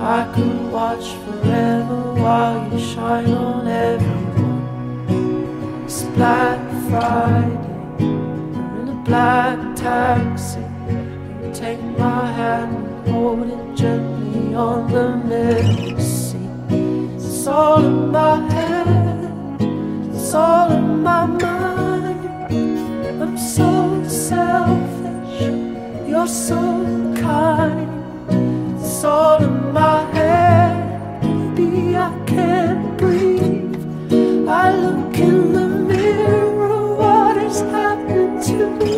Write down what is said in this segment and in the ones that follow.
I could watch forever while you shine on everyone. It's Black Friday, we're in a black taxi. You take my hand and hold it gently on the middle seat. It's all in my head, it's all in my mind. I'm so selfish, you're so kind. It's all in my head, maybe I can't breathe. I look in the mirror, what is happening to me?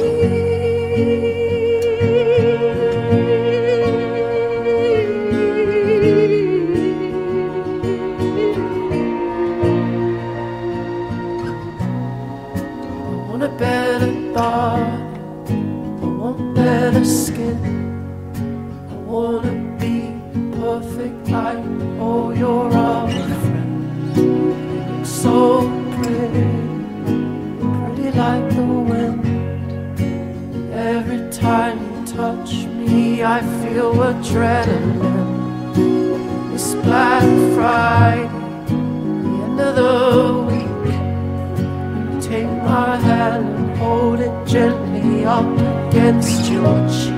I want a better body, I want better skin. I wanna be perfect like all your other friends. You look so pretty, pretty like the wind. Every time you touch me, I feel adrenaline. It's Black Friday, the end of the week. You take my hand and hold it gently up against your cheek.